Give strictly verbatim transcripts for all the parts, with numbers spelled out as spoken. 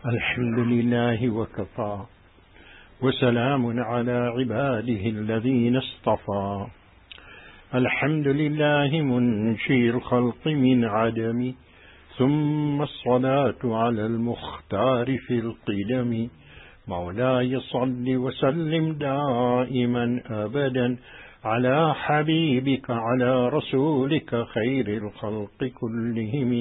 الحمد لله وكفى وسلام على عباده الذين اصطفى. الحمد لله منشي الخلق من عدم، ثم الصلاة على المختار في القدم. مولاي صل وسلم دائما أبدا على حبيبك على رسولك خير الخلق كلهم.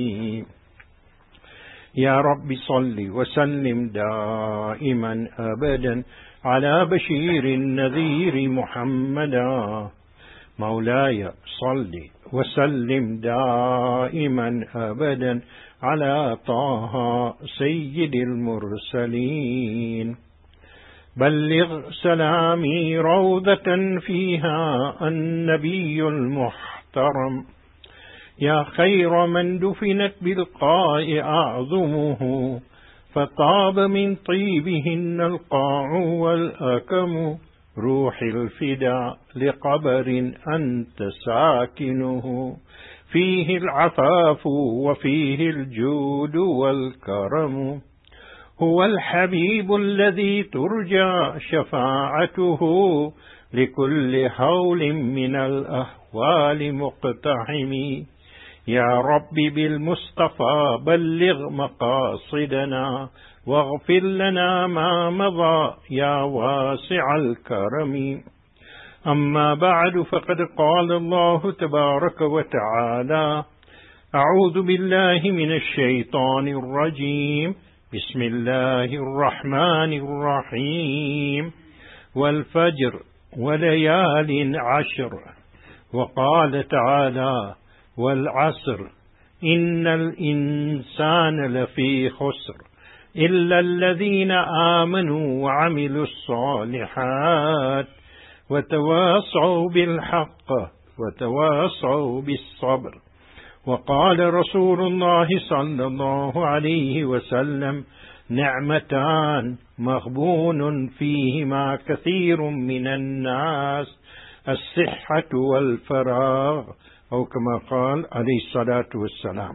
يا رب صل وسلم دائما أبدا على بشير النذير محمدا. مولاي صل وسلم دائما أبدا على طه سيد المرسلين. بلغ سلامي روضة فيها النبي المحترم، يا خير من دفنت بالقاء أعظمه، فطاب من طيبهن القاع والأكم. روح الفداء لقبر أنت ساكنه، فيه العفاف وفيه الجود والكرم. هو الحبيب الذي ترجى شفاعته، لكل هول من الأهوال مقتحم. يا رب بالمصطفى بلغ مقاصدنا، واغفر لنا ما مضى يا واسع الكرم. أما بعد، فقد قال الله تبارك وتعالى: أعوذ بالله من الشيطان الرجيم، بسم الله الرحمن الرحيم. والفجر وليال عشر. وقال تعالى: والعصر إن الإنسان لفي خسر إلا الذين آمنوا وعملوا الصالحات وتواصوا بالحق وتواصوا بالصبر. وقال رسول الله صلى الله عليه وسلم: نعمتان مغبون فيهما كثير من الناس، الصحة والفراغ، أو كما قال عليه الصلاة والسلام.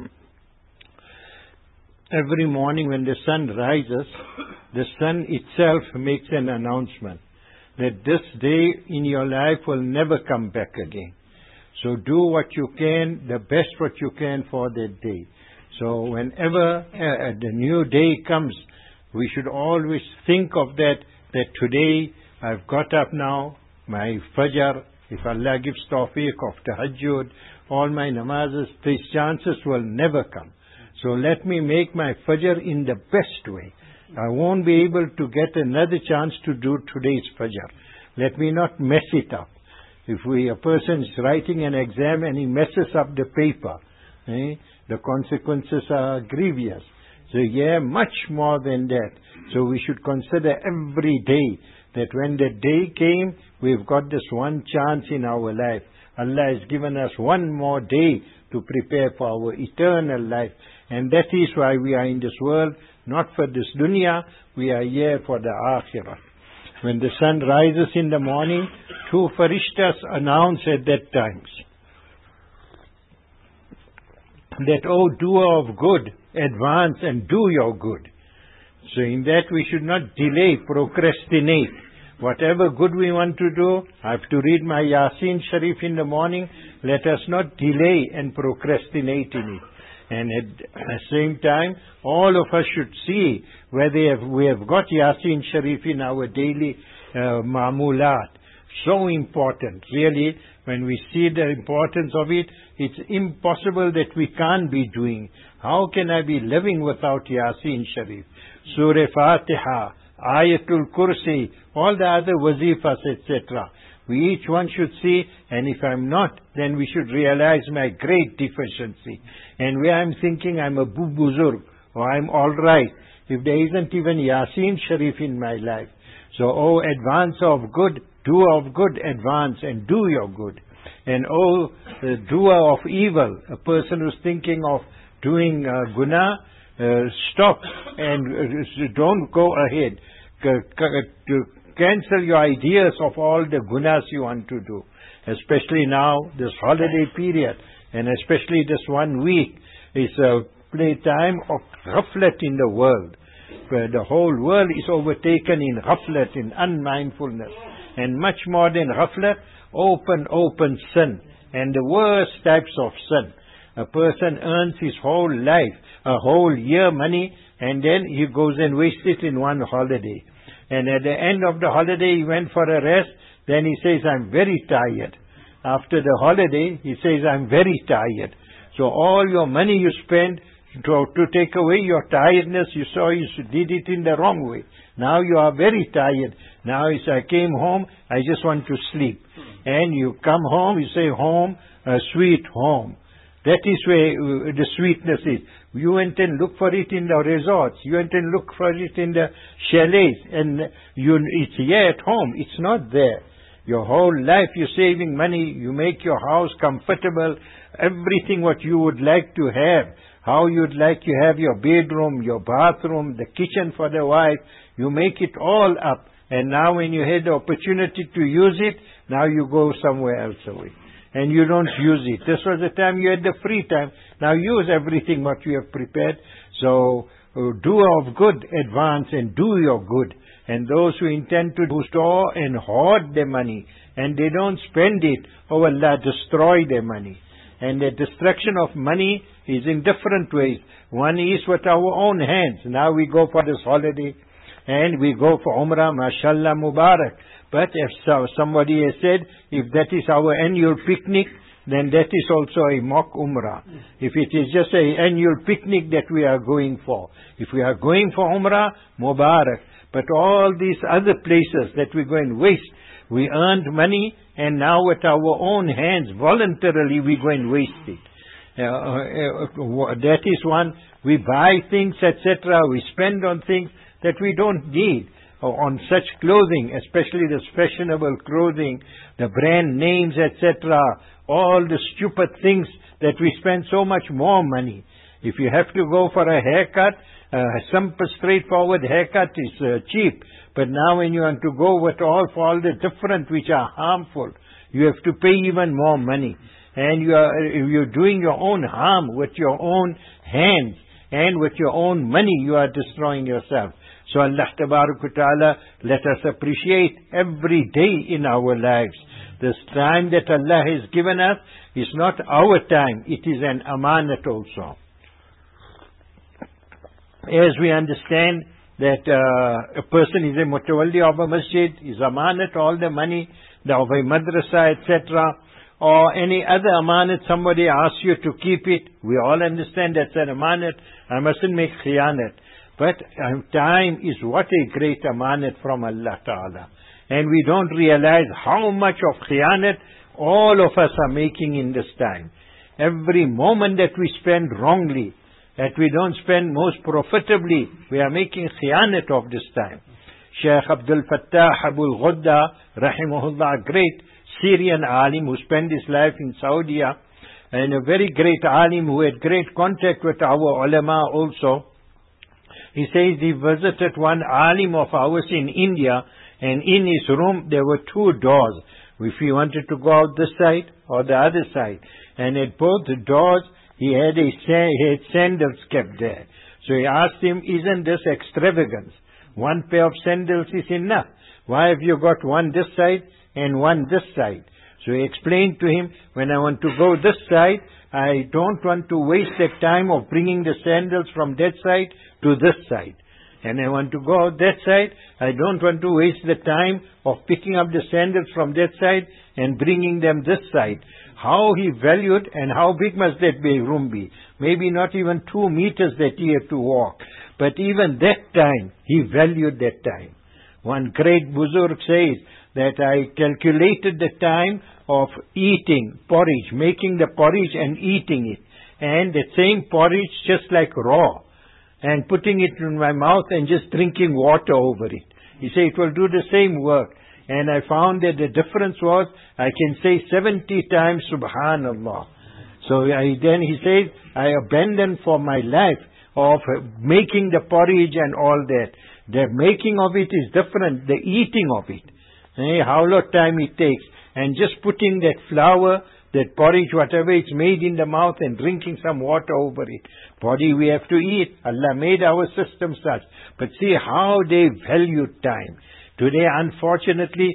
Every morning when the sun rises, the sun itself makes an announcement that this day in your life will never come back again. So do what you can, the best what you can for that day. So whenever uh, the new day comes, we should always think of that, that today I've got up now, my fajr, if Allah gives tawfiq of tahajjud, all my namazes, these chances will never come. So let me make my fajr in the best way. I won't be able to get another chance to do today's fajr. Let me not mess it up. If we, a person is writing an exam and he messes up the paper, eh, the consequences are grievous. So yeah, much more than that. So we should consider every day that when the day came, we've got this one chance in our life. Allah has given us one more day to prepare for our eternal life. And that is why we are in this world, not for this dunya, we are here for the akhirah. When the sun rises in the morning, two farishtas announce at that time that, O doer of good, advance and do your good. So in that we should not delay, procrastinate. Whatever good we want to do, I have to read my Yasin Sharif in the morning. Let us not delay and procrastinate in it. And at the same time, all of us should see whether have, we have got Yasin Sharif in our daily uh, ma'mulat. So important. Really, when we see the importance of it, it's impossible that we can't be doing. How can I be living without Yasin Sharif? Surah Fatiha, Ayatul Kursi, all the other wazifas, et cetera. We each one should see, and if I'm not, then we should realize my great deficiency. And where I'm thinking I'm a buzurg, or I'm alright, if there isn't even Yasin Sharif in my life. So, oh, advance of good, doer of good, advance and do your good. And oh, the doer of evil, a person who's thinking of doing uh, guna, uh, stop and uh, don't go ahead. To cancel your ideas of all the gunas you want to do, especially now, this holiday period, and especially this one week is a playtime of ghaflat in the world. where the whole world is overtaken in ghaflat, in unmindfulness. And much more than ghaflat, open, open sin. And the worst types of sin. A person earns his whole life, a whole year money, and then he goes and wastes it in one holiday. And at the end of the holiday, he went for a rest. Then he says, I'm very tired. After the holiday, he says, I'm very tired. So all your money you spend to, to take away your tiredness, you saw you did it in the wrong way. Now you are very tired. Now as I came home, I just want to sleep. And you come home, you say, home, a sweet home. That is where uh, the sweetness is. You went and look for it in the resorts. You went and look for it in the chalets. And you, it's here at home. It's not there. Your whole life you're saving money. You make your house comfortable. Everything what you would like to have. How you'd like to have your bedroom, your bathroom, the kitchen for the wife. You make it all up. And now when you had the opportunity to use it, now you go somewhere else away. And you don't use it. This was the time you had the free time. Now use everything what you have prepared. So uh, do of good, advance and do your good. And those who intend to store and hoard their money, and they don't spend it, oh Allah, destroy their money. And the destruction of money is in different ways. One is with our own hands. Now we go for this holiday, and we go for Umrah, mashallah, Mubarak. But if so, somebody has said, if that is our annual picnic, then that is also a mock Umrah. If it is just an annual picnic that we are going for. If we are going for Umrah, Mubarak. But all these other places that we go and waste, we earned money, and now with our own hands, voluntarily we go and waste it. Uh, uh, that is one. We buy things, et cetera. We spend on things that we don't need. On such clothing, especially this fashionable clothing, the brand names, et cetera, all the stupid things that we spend so much more money. If you have to go for a haircut, a simple, straightforward haircut is uh, cheap. But now when you want to go with all for all the different which are harmful, you have to pay even more money. And you are, you're doing your own harm with your own hands, and with your own money you are destroying yourself. So Allah Ta'ala, let us appreciate every day in our lives. This time that Allah has given us is not our time, it is an amanat also. As we understand that uh, a person is a mutawalli of a masjid, is amanat, all the money of a madrasa, et cetera, or any other amanat, somebody asks you to keep it, we all understand that's an amanat. I mustn't make khiyanat. But uh, time is what a great amanat from Allah Ta'ala. And we don't realize how much of khiyanat all of us are making in this time. Every moment that we spend wrongly, that we don't spend most profitably, we are making khiyanat of this time. Shaykh Abdul Fattah Abul Ghudda, rahimahullah, great Syrian alim who spent his life in Saudi, and a very great alim who had great contact with our ulama also. He says he visited one alim of ours in India, and in his room there were two doors. If he wanted to go out this side or the other side, and at both the doors he had a he had sandals kept there. So he asked him, isn't this extravagance? One pair of sandals is enough. Why have you got one this side and one this side? So he explained to him, when I want to go this side, I don't want to waste the time of bringing the sandals from that side to this side. And I want to go that side, I don't want to waste the time of picking up the sandals from that side and bringing them this side. How he valued, and how big must that be, room be? Maybe not even two meters that he had to walk. But even that time, he valued that time. One great Buzurg says that I calculated the time of eating porridge, making the porridge and eating it. And the same porridge just like raw. And putting it in my mouth and just drinking water over it. He said it will do the same work. And I found that the difference was, I can say seventy times Subhanallah. So I, then he says, I abandoned for my life of making the porridge and all that. The making of it is different, the eating of it. Eh, how long time it takes. And just putting that flour, that porridge, whatever it's made in the mouth, and drinking some water over it. Body we have to eat. Allah made our system such. But see how they value time. Today, unfortunately,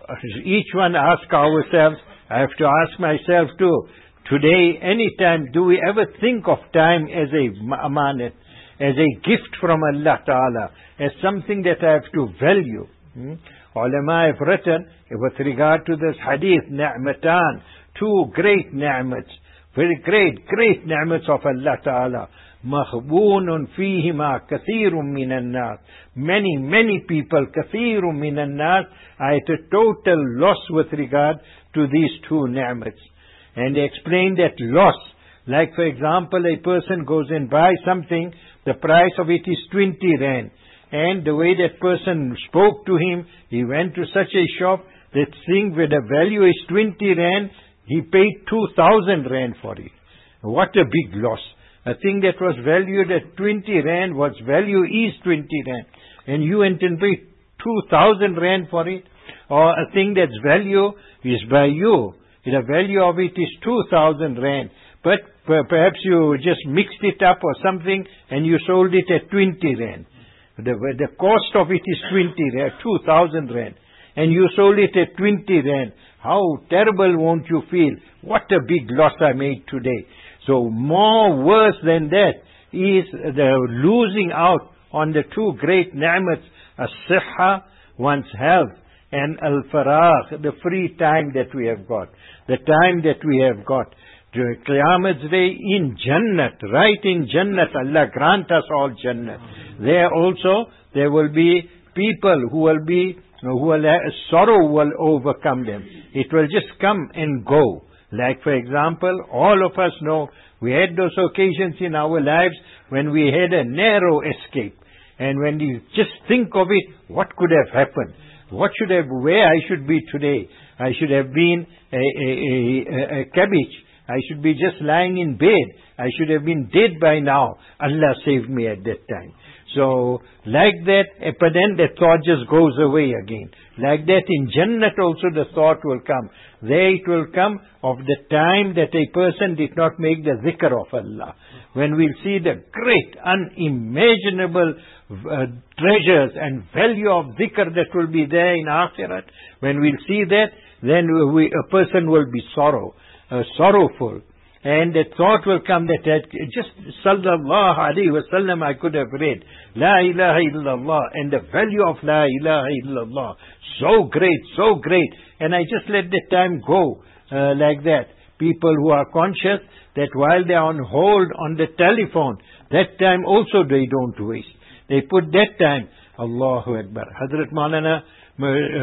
each one ask ourselves, I have to ask myself too, today, any time, do we ever think of time as a amanat, as a gift from Allah Ta'ala, as something that I have to value? Hmm? Ulama have written, with regard to this hadith, ni'matan, two great ni'mats, very great, great ni'mats of Allah Ta'ala. مَخْبُونٌ فِيهِمَا كَثِيرٌ مِّنَ النَّاسِ. Many, many people, كَثِيرٌ مِّنَ النَّاسِ, are at a total loss with regard to these two ni'mats. And they explain that loss, like for example, a person goes and buys something, the price of it is twenty rand. And the way that person spoke to him, he went to such a shop, that thing where the value is twenty rand, he paid two thousand rand for it. What a big loss. A thing that was valued at twenty rand, what's value is twenty rand. And you went and paid two thousand rand for it. Or a thing that's value is by you. The value of it is two thousand rand. But perhaps you just mixed it up or something and you sold it at twenty rand. The, the cost of it is twenty rand, two thousand rand. And you sold it at twenty rand. How terrible won't you feel? What a big loss I made today. So more worse than that is the losing out on the two great ni'mats, as-sihha, one's health, and al-faragh, the free time that we have got. The time that we have got. To Qiyamah's Day in Jannat, right in Jannat, Allah grant us all Jannat. There also, there will be people who will be, who will, sorrow will overcome them. It will just come and go. Like for example, all of us know, we had those occasions in our lives when we had a narrow escape. And when you just think of it, what could have happened? What should have, where I should be today? I should have been a, a, a, a cabbage. I should be just lying in bed. I should have been dead by now. Allah saved me at that time. So, like that, but then the thought just goes away again. Like that, in Jannat also the thought will come. There it will come of the time that a person did not make the zikr of Allah. When we'll see the great, unimaginable uh, treasures and value of zikr that will be there in Akhirat, when we'll see that, then we, a person will be sorrow, uh, sorrowful. And the thought will come that, that just sallallahu alayhi wa sallam I could have read. La ilaha illallah. And the value of la ilaha illallah. So great, so great. And I just let the time go uh, like that. People who are conscious that while they are on hold on the telephone, that time also they don't waste. They put that time. Allahu Akbar. Hazrat Maulana, uh,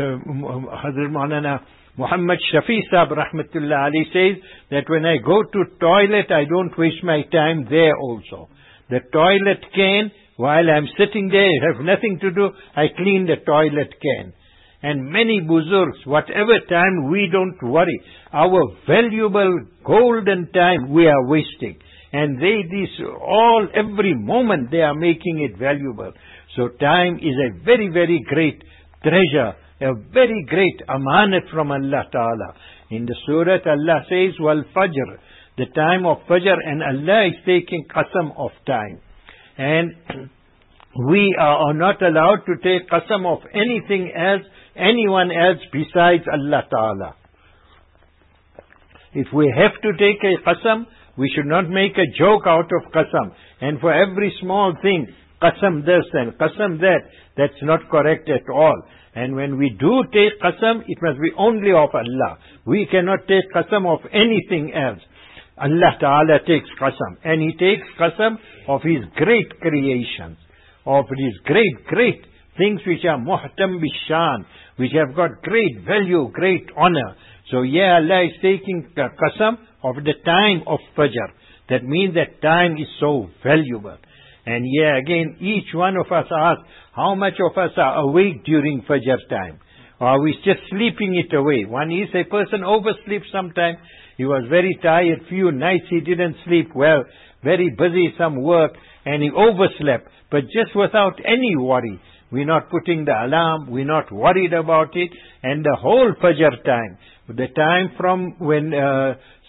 Hazrat Maulana Muhammad Shafi Sahib Rahmatullah Ali says that when I go to toilet, I don't waste my time there also. The toilet can, while I'm sitting there, have nothing to do, I clean the toilet can. And many buzurgs, whatever time we don't worry, our valuable golden time we are wasting. And they, this, all, every moment they are making it valuable. So time is a very, very great treasure. A very great amanat from Allah Ta'ala. In the surah, Allah says, Wal Fajr, the time of Fajr, and Allah is taking qasam of time. And we are not allowed to take qasam of anything else, anyone else besides Allah Ta'ala. If we have to take a qasam, we should not make a joke out of qasam. And for every small thing, qasam this and qasam that, that's not correct at all. And when we do take qasam, it must be only of Allah. We cannot take qasam of anything else. Allah Ta'ala takes qasam. And He takes qasam of His great creations. Of His great, great things which are muhtam bishan, which have got great value, great honor. So yeah, Allah is taking qasam of the time of Fajr. That means that time is so valuable. And yeah, again, each one of us asks, how much of us are awake during Fajr time? Or are we just sleeping it away? One is a person oversleeps sometimes. He was very tired, few nights he didn't sleep well, very busy some work, and he overslept. But just without any worry. We're not putting the alarm, we're not worried about it. And the whole Fajr time, the time from when uh,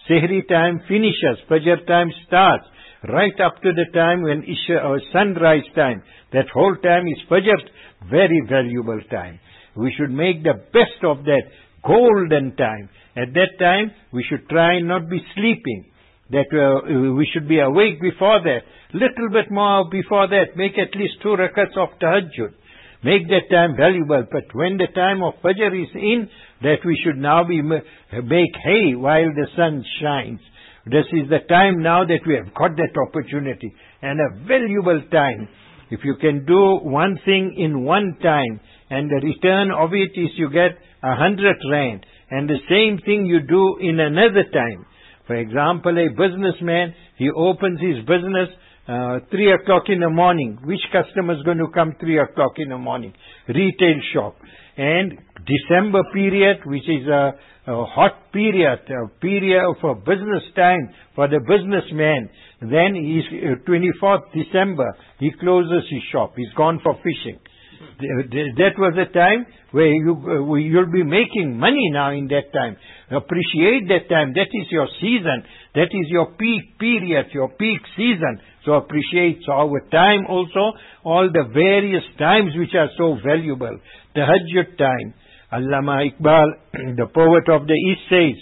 Sehri time finishes, Fajr time starts, right up to the time when Isha or sunrise time. That whole time is Fajr, very valuable time. We should make the best of that golden time. At that time, we should try not be sleeping. That uh, we should be awake before that. Little bit more before that. Make at least two rakats of tahajjud. Make that time valuable. But when the time of Fajr is in, that we should now be make hay while the sun shines. This is the time now that we have got that opportunity. And a valuable time. If you can do one thing in one time, and the return of it is you get a hundred rand, and the same thing you do in another time. For example, a businessman, he opens his business uh, three o'clock in the morning. Which customer is going to come three o'clock in the morning? Retail shop. And December period, which is a, a hot period, a period for business time for the businessman. Then he's uh, twenty-fourth December, he closes his shop. He's gone for fishing. That was a time where you, uh, you'll be making money now in that time. Appreciate that time. That is your season. That is your peak period, your peak season. So appreciate. So our time also, all the various times which are so valuable. Tahajjud time. Allama Iqbal, the poet of the East, says,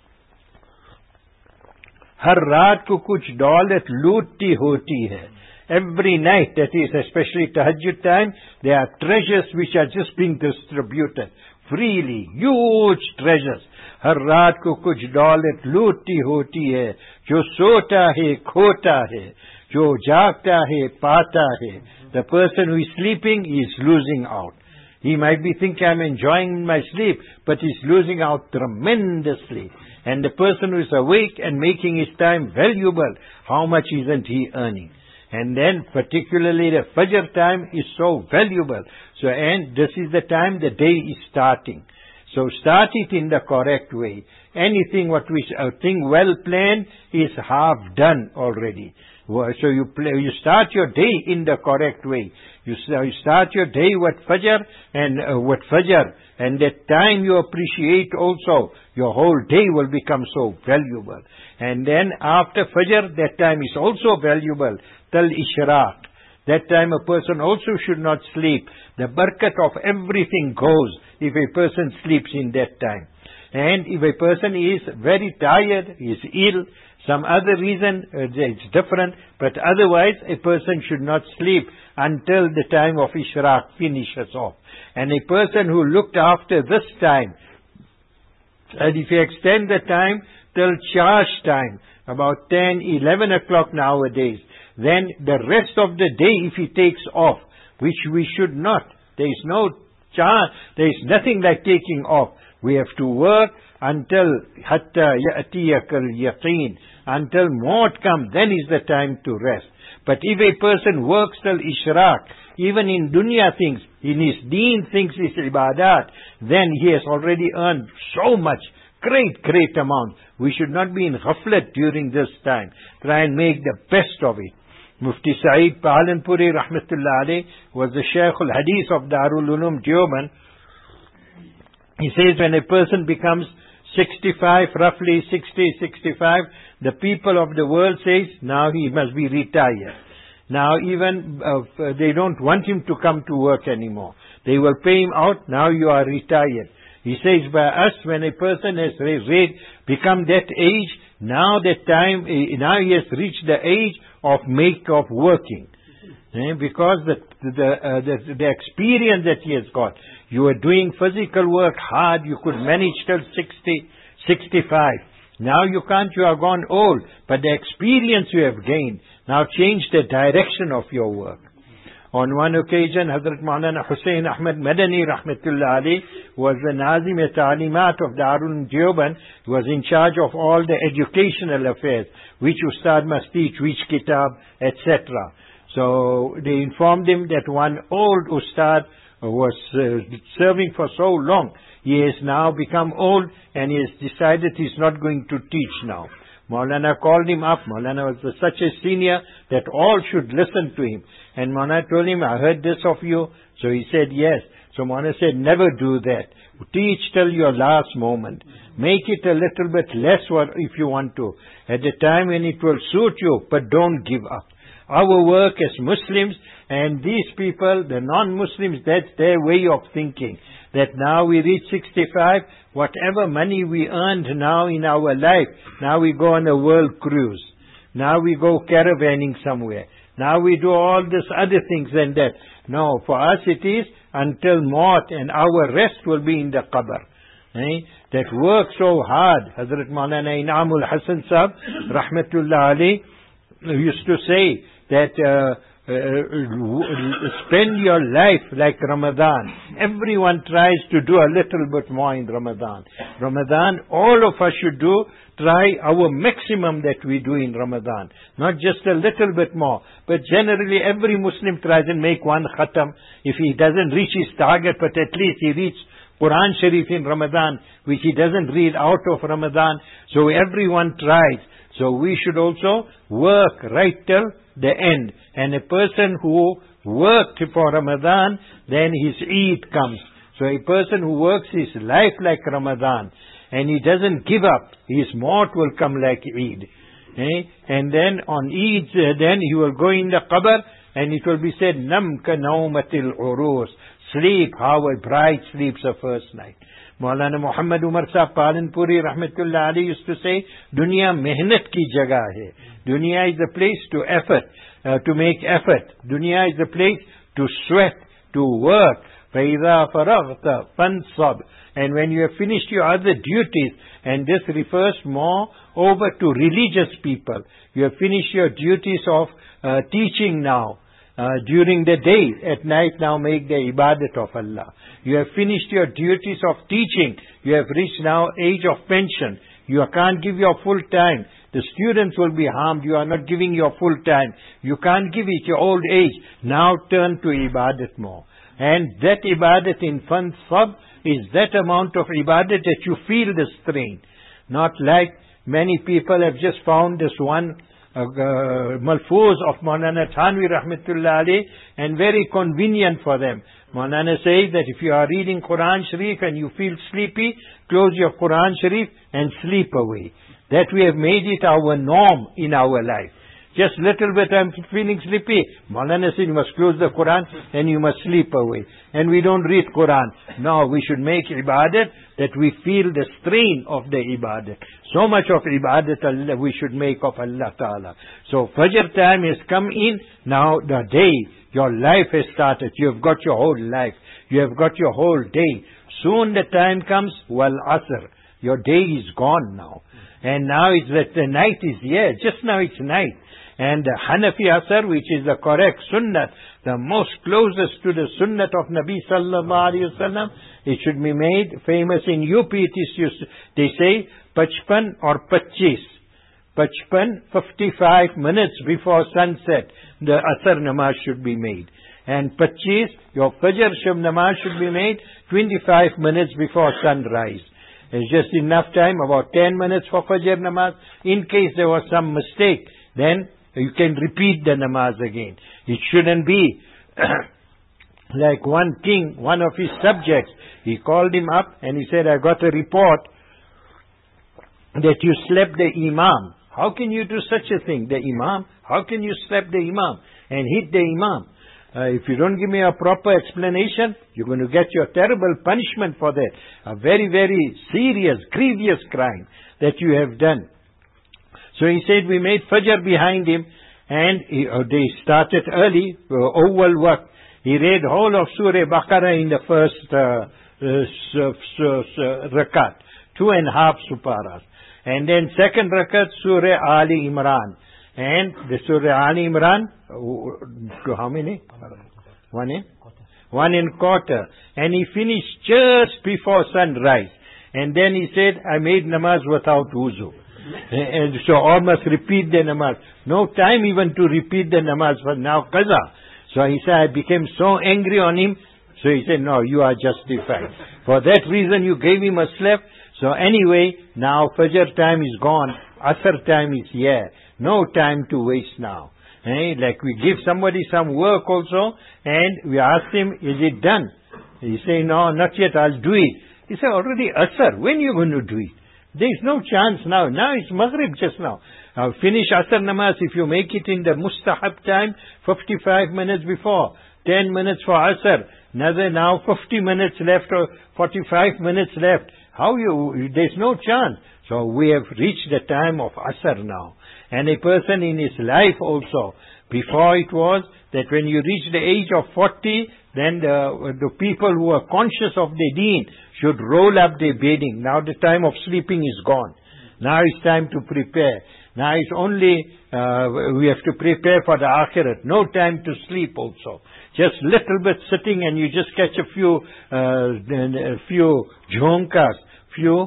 Har raat ko kuch daulat looti hoti hai. Every night, that is especially Tahajjud time, there are treasures which are just being distributed freely. Huge treasures. Har raat ko kuch daulat looti hoti hai. Jo sota hai, khota hai. Jo jagta hai, pata hai. The person who is sleeping is losing out. He might be thinking, I'm enjoying my sleep, but he's losing out tremendously. And the person who is awake and making his time valuable, how much isn't he earning? And then particularly the Fajr time is so valuable. So, and this is the time the day is starting. So start it in the correct way. Anything what we, a thing well planned is half done already. So you play, you start your day in the correct way. You, you start your day with Fajr and uh, with Fajr, and that time you appreciate also. Your whole day will become so valuable. And then after Fajr, that time is also valuable. Till Ishraq. That time a person also should not sleep. The barakat of everything goes if a person sleeps in that time. And if a person is very tired, is ill, some other reason, uh, it's different, but otherwise a person should not sleep until the time of Ishraq finishes off. And a person who looked after this time, and if you extend the time till charge time, about ten, eleven o'clock nowadays, then the rest of the day if he takes off, which we should not, there is no chance, there is nothing like taking off. We have to work until hatta ya'tiyakal yaqeen, until maut comes, then is the time to rest. But if a person works till Ishraq, even in dunya things, in his deen things, his ibadat, then he has already earned so much, great, great amount. We should not be in ghaflat during this time. Try and make the best of it. Mufti Saeed Palanpuri Rahmatullah Alayh was the Shaykh al-Hadith of Darul Uloom Deoband. He says when a person becomes sixty-five, roughly sixty, sixty-five, the people of the world says, now he must be retired. Now even uh, they don't want him to come to work anymore. They will pay him out, now you are retired. He says by us, when a person has reached, become that age, now that time, now he has reached the age of make of working. Eh? Because the the, uh, the the experience that he has got. You are doing physical work hard, you could manage till sixty, sixty-five. Now you can't, you are gone old, but the experience you have gained, now change the direction of your work. On one occasion, Hazrat Maulana Hussain Ahmad Madani Rahmatullah Ali was the Nazim e-Ta'limat of Darul Deoband, was in charge of all the educational affairs, which Ustad must teach, which kitab, et cetera. So they informed him that one old Ustad was uh, serving for so long, he has now become old and he has decided he's not going to teach now. Maulana called him up. Maulana was such a senior that all should listen to him. And Maulana told him, I heard this of you. So he said, yes. So Maulana said, never do that. Teach till your last moment. Make it a little bit less what if you want to. At the time when it will suit you, but don't give up. Our work as Muslims and these people, the non-Muslims, that's their way of thinking. That now we reach sixty-five, whatever money we earned now in our life, now we go on a world cruise. Now we go caravanning somewhere. Now we do all this other things and that. No, for us it is until Maut, and our rest will be in the qabr. Eh? That work so hard. Hazrat Maulana Inamul Hasan Sahab, Rahmatullah Ali, used to say that uh, uh, spend your life like Ramadan. Everyone tries to do a little bit more in Ramadan. Ramadan, all of us should do, try our maximum that we do in Ramadan. Not just a little bit more. But generally every Muslim tries and make one khatam. If he doesn't reach his target, but at least he reached Quran Sharif in Ramadan, which he doesn't read out of Ramadan. So everyone tries. So we should also work right till the end. And a person who worked for Ramadan, then his Eid comes. So a person who works his life like Ramadan, and he doesn't give up, his maut will come like Eid. Eh? And then on Eid, uh, then he will go in the qabr, and it will be said, Nam ka naumatil urus. Sleep, how a bride sleeps the first night. Maulana Muhammad Umar Sahib Palanpuri Rahmatullah Ali used to say, Dunya mehnat ki jagah hai. Dunya is the place to effort, uh, to make effort. Dunya is the place to sweat, to work. فَإِذَا فَرَغْتَ فَانْصَبْ. And when you have finished your other duties, and this refers more over to religious people. You have finished your duties of uh, teaching now. Uh, during the day, at night now make the ibadat of Allah. You have finished your duties of teaching. You have reached now age of pension. You can't give your full time. The students will be harmed. You are not giving your full time. You can't give it your old age. Now turn to ibadat more. And that ibadat in fansab is that amount of ibadat that you feel the strain. Not like many people have just found this one Uh, uh, malfuz of Maulana Thanvi Rahmatullah Ali, and very convenient for them. Maulana says that if you are reading Quran Sharif and you feel sleepy, close your Quran Sharif and sleep away. That we have made it our norm in our life. Just little bit I'm feeling sleepy. Maulana says you must close the Quran and you must sleep away. And we don't read Quran. No, we should make ibadat that we feel the strain of the ibadat. So much of ibadat Allah we should make of Allah Ta'ala. So Fajr time has come in. Now the day, your life has started. You have got your whole life. You have got your whole day. Soon the time comes, wal asr. Your day is gone now. And now it's that the night is here. Just now it's night. And the Hanafi Asr, which is the correct sunnah, the most closest to the sunnah of Nabi Sallallahu Alaihi Wasallam, it should be made famous in U P. It is used, they say, Pachpan or Pachis. Pachpan, fifty-five minutes before sunset, the Asr namaz should be made. And Pachis, your Fajr Shub namaz should be made twenty-five minutes before sunrise. It's just enough time, about ten minutes for Fajr namaz. In case there was some mistake, then you can repeat the namaz again. It shouldn't be like one king, one of his subjects. He called him up and he said, I got a report that you slept the imam. How can you do such a thing? The imam? How can you slap the imam and hit the imam? Uh, if you don't give me a proper explanation, you're going to get your terrible punishment for that. A very, very serious, grievous crime that you have done. So he said, we made Fajr behind him, and he, uh, they started early, uh, oval work. He read whole of Surah Baqarah in the first uh, uh, uh, rakat, two and a half suparas. And then second rakat, Surah Ali Imran. And the Surah Ali Imran, uh, how many? One in? One in quarter. And he finished just before sunrise. And then he said, I made namaz without wuzu. And so all must repeat the namaz. No time even to repeat the namaz, but now qaza. So he said, I became so angry on him. So he said, no, you are justified. For that reason you gave him a slap. So anyway, now Fajr time is gone. Asr time is here. No time to waste now. Eh? Like we give somebody some work also, and we ask him, is it done? You say, no, not yet, I'll do it. He said, already Asr, when are you going to do it? There is no chance now. Now it's Maghrib just now. Now finish Asr namaz, if you make it in the mustahab time, fifty-five minutes before, ten minutes for Asr, another now fifty minutes left or forty-five minutes left. How you, there's no chance. So we have reached the time of Asr now. And a person in his life also, before it was that when you reach the age of forty, then the, the people who are conscious of their deen should roll up their bedding. Now the time of sleeping is gone. Now it's time to prepare. Now it's only, uh, we have to prepare for the akhirat. No time to sleep also. Just little bit sitting and you just catch a few, uh, a few jhonkas, few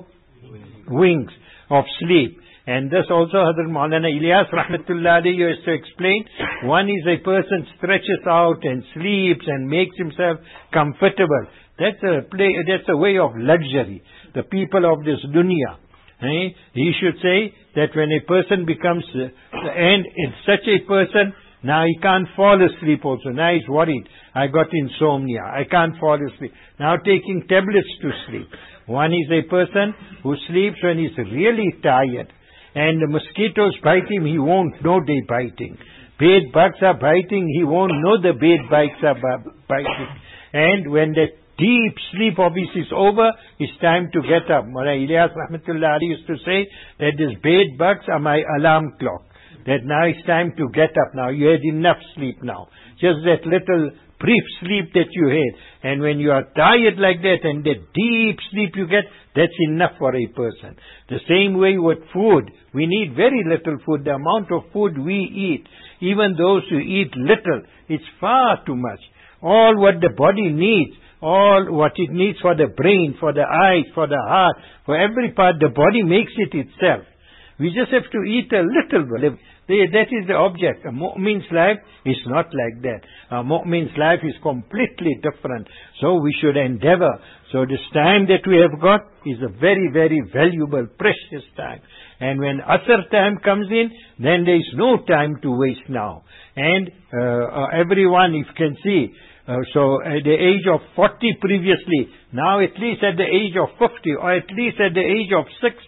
wings of sleep. And this also Hazrat Maulana Ilyas Rahmatullah Alayhi used to explain. One is a person stretches out and sleeps and makes himself comfortable. That's a play, that's a way of luxury. The people of this dunya. Eh? He should say that when a person becomes, uh, and it's such a person, now he can't fall asleep also. Now he's worried. I got insomnia. I can't fall asleep. Now taking tablets to sleep. One is a person who sleeps when he's really tired. And the mosquitoes bite him, he won't know they're biting. Bed bugs are biting, he won't know the bed bugs are biting. And when the deep sleep of his is over, it's time to get up. Mullah Ilyas Rahmatullah Ali used to say that these bed bugs are my alarm clock. That now it's time to get up now. You had enough sleep now. Just that little brief sleep that you had. And when you are tired like that and the deep sleep you get, that's enough for a person. The same way with food. We need very little food. The amount of food we eat, even those who eat little, it's far too much. All what the body needs, all what it needs for the brain, for the eyes, for the heart, for every part, the body makes it itself. We just have to eat a little bit. That is the object. A mu'min's life is not like that. A mu'min's life is completely different. So we should endeavor. So this time that we have got is a very, very valuable, precious time. And when Asr time comes in, then there is no time to waste now. And uh, everyone, if you can see, uh, so at the age of forty previously, now at least at the age of fifty, or at least at the age of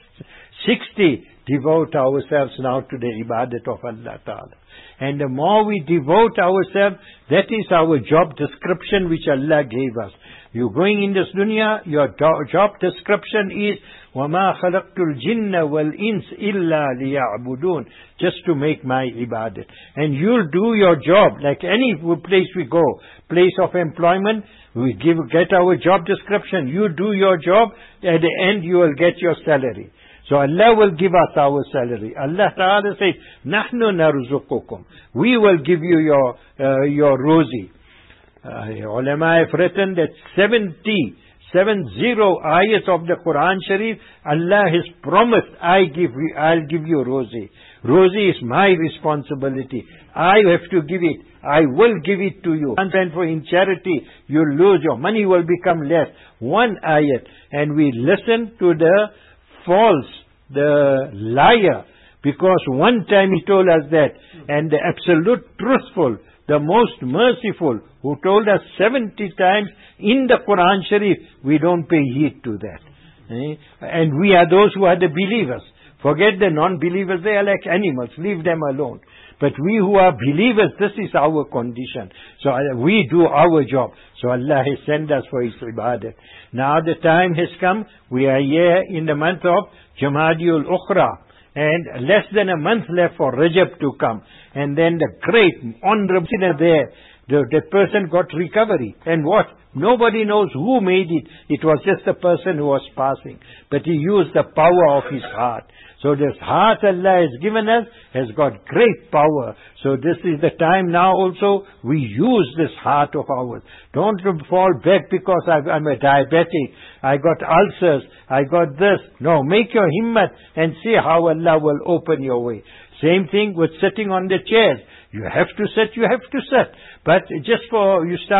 sixty, devote ourselves now to the ibadat of Allah Ta'ala. And the more we devote ourselves, that is our job description which Allah gave us. You're going in this dunya, your do- job description is وَمَا خَلَقْتُ الْجِنَّ وَالْإِنسِ إِلَّا لِيَعْبُدُونَ, just to make my ibadat. And you'll do your job, like any place we go, place of employment, we give get our job description, you do your job, at the end you will get your salary. So Allah will give us our salary. Allah Ta'ala says, نَحْنُ نَرْزُقُكُمْ, we will give you your, uh, your rosy. Uh, ulama have written that seventy, seven zero ayats of the Quran Sharif, Allah has promised, I give you, I'll give you rosy. Rosy is my responsibility. I have to give it. I will give it to you. And then for in charity, you lose, your money will become less. One ayat. And we listen to the false, the liar, because one time he told us that, and the absolute truthful, the most merciful, who told us seventy times in the Quran Sharif, we don't pay heed to that. Eh? And we are those who are the believers. Forget the non-believers, they are like animals, leave them alone. But we who are believers, this is our condition. So uh, we do our job. So Allah has sent us for His ibadat. Now the time has come, we are here in the month of Jamadiul Ukhra. And less than a month left for Rajab to come. And then the great honorable sinner there, the, the person got recovery. And what? Nobody knows who made it. It was just the person who was passing. But he used the power of his heart. So this heart Allah has given us has got great power. So this is the time now also we use this heart of ours. Don't fall back because I'm a diabetic, I got ulcers, I got this. No, make your himmat and see how Allah will open your way. Same thing with sitting on the chairs. You have to sit, you have to sit. But just for, you start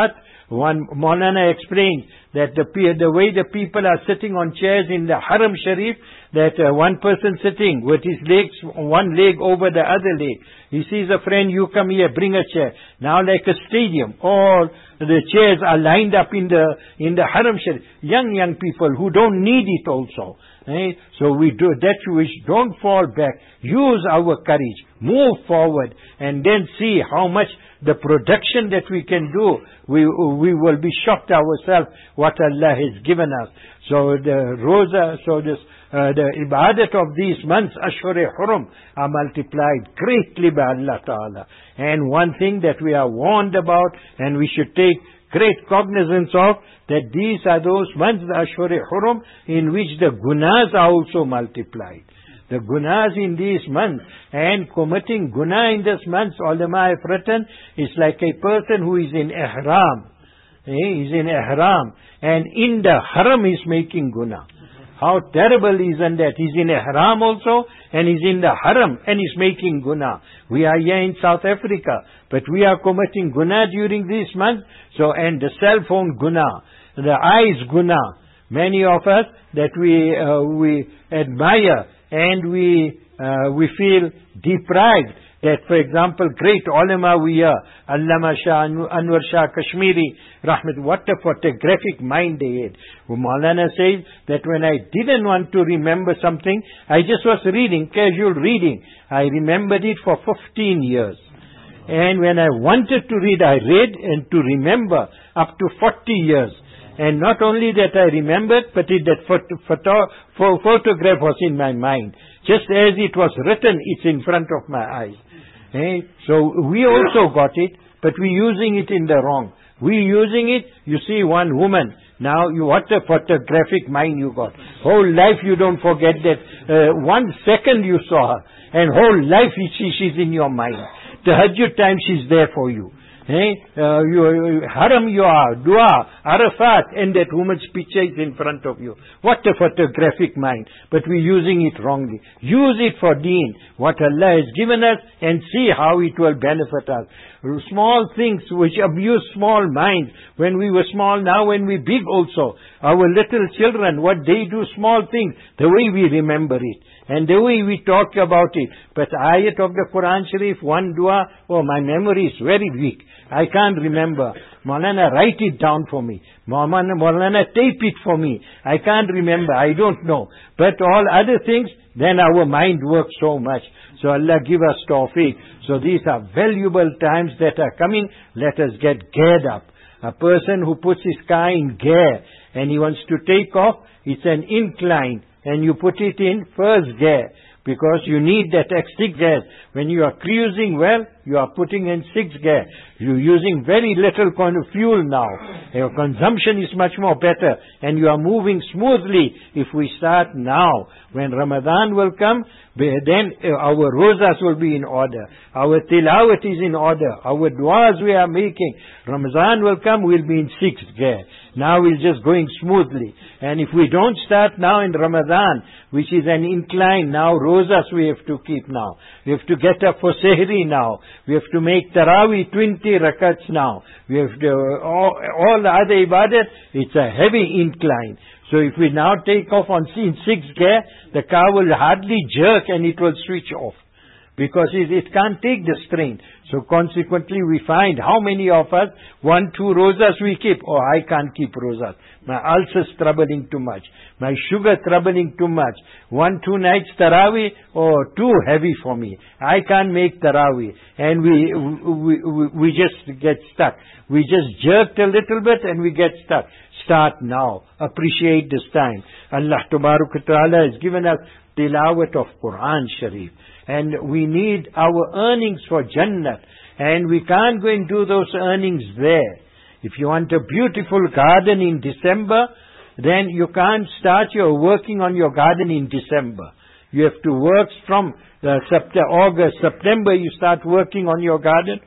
One Maulana explained that the, the way the people are sitting on chairs in the Haram Sharif, that uh, one person sitting with his legs, one leg over the other leg. He sees a friend, you come here, bring a chair. Now like a stadium, all the chairs are lined up in the in the Haram Sharif. Young, young people who don't need it also. Eh? So we do that wish, don't fall back. Use our courage. Move forward and then see how much the production that we can do. We we will be shocked ourselves what Allah has given us. So the Roza, so this uh, the ibadat of these months, Ashur-e Hurum, are multiplied greatly by Allah Ta'ala. And one thing that we are warned about and we should take great cognizance of, that these are those months, the Ashur-e Hurum, in which the gunas are also multiplied. The gunas in these months, and committing guna in this month, ulama have written, is like a person who is in ihram. He is in ihram, and in the haram is making guna. How terrible isn't that? He's in ihram also, and he's in the haram, and he's making guna. We are here in South Africa, but we are committing guna during this month. So, and the cell phone guna, the eyes guna. Many of us that we uh, we admire and we uh, we feel deprived. That, for example, great ulama we are, Allama Shah, Anwar Shah Kashmiri, Rahmat, what a photographic mind they had. Maulana says that when I didn't want to remember something, I just was reading, casual reading. I remembered it for fifteen years. And when I wanted to read, I read, and to remember up to forty years. And not only that I remembered, but it, that photo, photo, photograph was in my mind. Just as it was written, it's in front of my eyes. Eh? So we also got it, but we're using it in the wrong. We're using it, you see one woman, now you, what a photographic mind you got. Whole life you don't forget that. Uh, one second you saw her, and whole life she, she's in your mind. Tahajjud time she's there for you. Eh? Uh, you, haram you are, dua, Arafat, and that woman's picture is in front of you. What a photographic mind. But we're using it wrongly. Use it for deen, what Allah has given us, and see how it will benefit us. Small things which abuse small minds. When we were small, now when we big also. Our little children, what they do, small things, the way we remember it. And the way we talk about it. But ayat of the Quran Sharif, one dua, oh, my memory is very weak. I can't remember. Maulana, write it down for me. Maulana, Maulana, tape it for me. I can't remember. I don't know. But all other things, then our mind works so much. So Allah give us tawfiq. So these are valuable times that are coming. Let us get geared up. A person who puts his car in gear and he wants to take off, it's an incline. And you put it in first gear, because you need that sixth gear. When you are cruising well, you are putting in sixth gear. You're using very little kind of fuel now. Your consumption is much more better, and you are moving smoothly. If we start now, when Ramadan will come, then our rozas will be in order. Our tilawat is in order. Our du'as we are making. Ramadan will come, we'll be in sixth gear. Now we're just going smoothly. And if we don't start now in Ramadan, which is an incline, now rozas we have to keep now. We have to get up for Sehri now. We have to make Taraweeh twenty rakats now. We have to, all, all the other ibadat, it's a heavy incline. So if we now take off on in sixth gear, the car will hardly jerk and it will switch off. Because it, it can't take the strain. So consequently we find how many of us, one, two rozas we keep. Oh, I can't keep rozas. My ulcer's troubling too much. My sugar troubling too much. One, two nights Taraweeh, oh, too heavy for me. I can't make Taraweeh. And we, we, we, we just get stuck. We just jerked a little bit and we get stuck. Start now. Appreciate this time. Allah Ta'ala has given us tilawat of Quran Sharif. And we need our earnings for Jannah. And we can't go and do those earnings there. If you want a beautiful garden in December, then you can't start your working on your garden in December. You have to work from uh, September, August, September, you start working on your garden.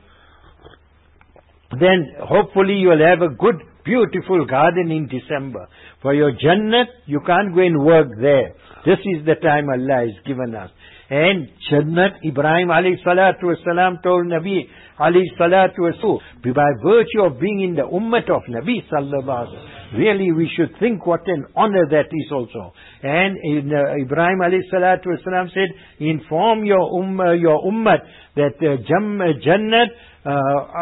Then hopefully you will have a good, beautiful garden in December. For your Jannah, you can't go and work there. This is the time Allah has given us. And Jannat, Ibrahim alayhi salatu wasalam told Nabi alayhi salatu wasalam, by virtue of being in the ummah of Nabi sallallahu alaihi wasallam, really we should think what an honor that is also. And in, uh, Ibrahim alayhi salatu wasalam said, inform your ummah, your ummah that uh, jam, uh, Jannat, uh,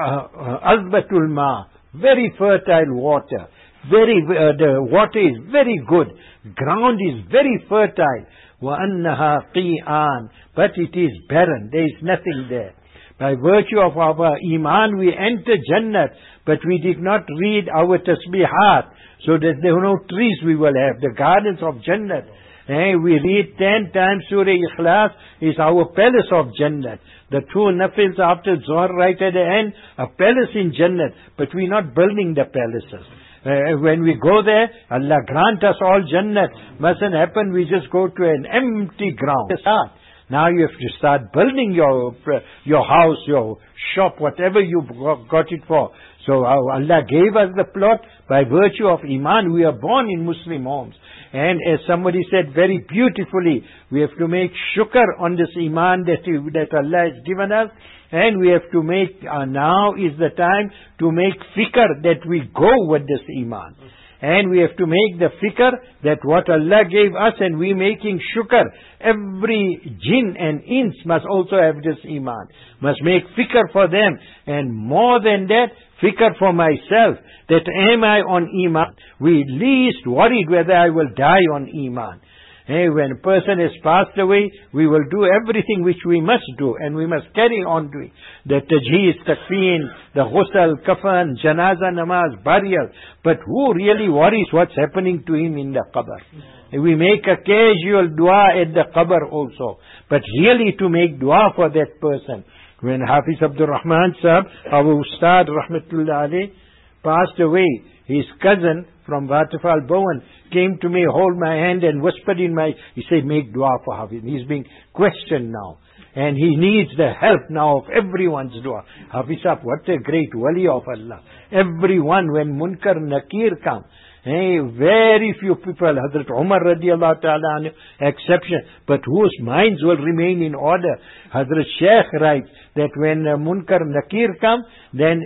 uh, azbatul ma, very fertile water. Very, uh, the water is very good. Ground is very fertile. وَأَنَّهَا قِي'an. But it is barren. There is nothing there. By virtue of our iman, we enter Jannat, but we did not read our tasbihat, so that there are no trees we will have. The gardens of Jannat. Eh, we read ten times Surah Ikhlas is our palace of Jannat. The two nafils after Zohar right at the end, a palace in Jannat, but we're not building the palaces. Uh, when we go there, Allah grant us all Jannat. Mustn't happen we just go to an empty ground. Now you have to start building your your house, your shop, whatever you got it for. So Allah gave us the plot by virtue of Iman. We are born in Muslim homes. And as somebody said very beautifully, we have to make shukr on this Iman that, that Allah has given us. And we have to make, uh, now is the time to make fikr that we go with this Iman. And we have to make the fikr that what Allah gave us and we making shukr. Every jinn and ins must also have this Iman. Must make fikr for them. And more than that, fikr for myself. That am I on Iman? We least worried whether I will die on Iman. Hey, when a person has passed away, we will do everything which we must do, and we must carry on doing. The tajheez, takfeen, the ghusl, kafan, janaza namaz, burial. But who really worries what's happening to him in the qabr? We make a casual dua at the qabr also. But really to make dua for that person. When Hafiz Abdul Rahman Sahab, our Ustad Rahmatullah alayh, passed away, his cousin from Waterfall Bowen came to me, hold my hand and whispered in my, he said, make dua for Hafiz. He's being questioned now. And he needs the help now of everyone's dua. Hafiz Sahab, what a great wali of Allah. Everyone, when Munkar Nakir come, hey, very few people, Hazrat Umar radiallahu ta'ala anhu, exception, but whose minds will remain in order. Hazrat Shaykh writes that when uh, Munkar Nakir come, then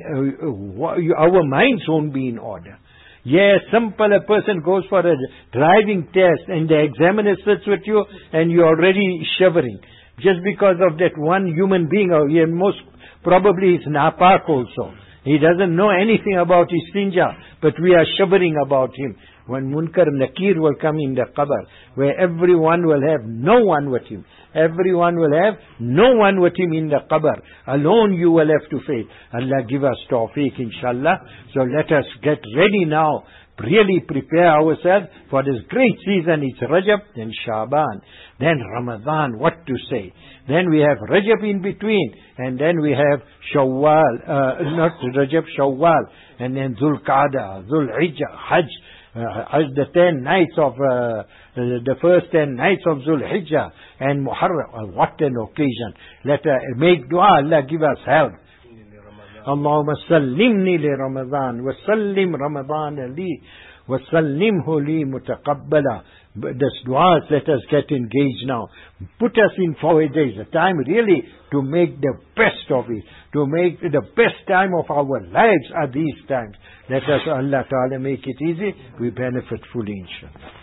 uh, our minds won't be in order. Yes, simple, a person goes for a driving test and the examiner sits with you and you're already shivering. Just because of that one human being, or yeah, most probably he's napak also. He doesn't know anything about istinja, but we are shivering about him. When Munkar Nakir will come in the qabr, where everyone will have no one with him. Everyone will have no one with him in the qabr. Alone you will have to face. Allah give us tawfiq, inshallah. So let us get ready now. Really prepare ourselves for this great season. It's Rajab, then Shaban, then Ramadan, what to say. Then we have Rajab in between, and then we have Shawwal, uh, not Rajab, Shawwal, and then Dhul Qa'dah, Dhul Hijjah, Hajj, uh, Hajj, the ten nights of, uh, the first ten nights of Dhul Hijjah, and Muharram. What an occasion. Let us make dua, Allah give us help. Allahumma sallimni li Ramadan, wa sallim Ramadan li, wa sallimhu li mutaqabbala. This du'as, let us get engaged now. Put us in forward days, a time really to make the best of it, to make the best time of our lives are these times. Let us, Allah Ta'ala, make it easy. We benefit fully, inshallah.